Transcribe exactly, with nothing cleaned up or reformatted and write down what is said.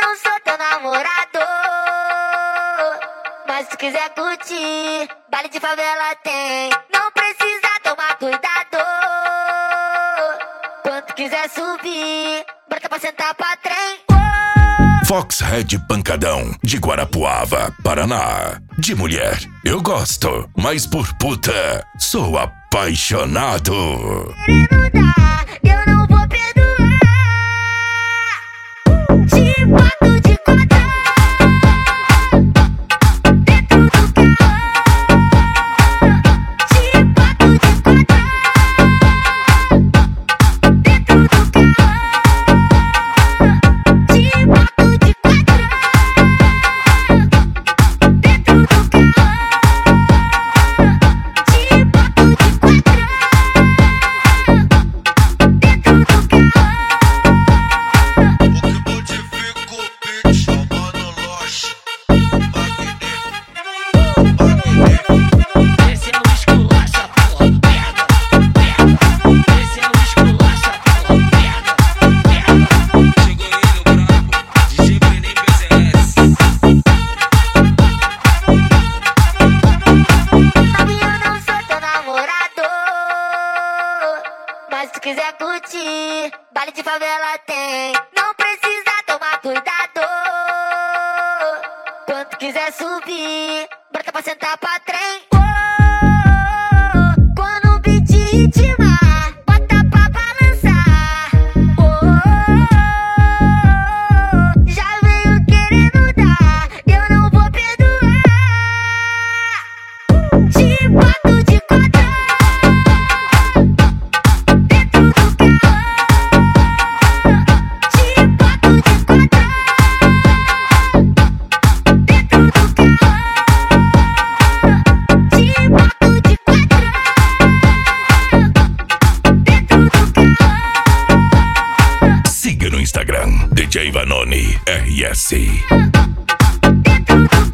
não sou teu namorador, mas se quiser curtir, baile de favela tem. Não precisa tomar cuidado. Quando quiser subir, bota pra sentar pra trem. Foxhead Pancadão, de Guarapuava, Paraná. De mulher, eu gosto, mas por puta, sou apaixonado. Querendo dar, eu não vou perdoar. Te boto de quadrão dentro do carro. Te boto de quadrão dentro do carro. Te boto de quadrão dentro do carro. Te boto de quadrão dentro do carro. Esse é o esculacha, porra, pega, pega. Esse é o esculacha, porra, pega, pega. Chegou ele, o brabo, D J Brenem P Z S. Novinho, eu não sou teu namorador, mas se quiser curtir, baile de favela tem. Não precisa tomar cuidado. Quando quiser subir, bota pra sentar pra trem. Quando o beat ritmar, bota pra balançar. Já veio querendo dar, eu não vou perdoar. Te boto de quadrão dentro do carro. Te boto de quadrão dentro do carro. Te boto de quadrão dentro do carro. Siga no Instagram, D J Vanoni R S. Dentro do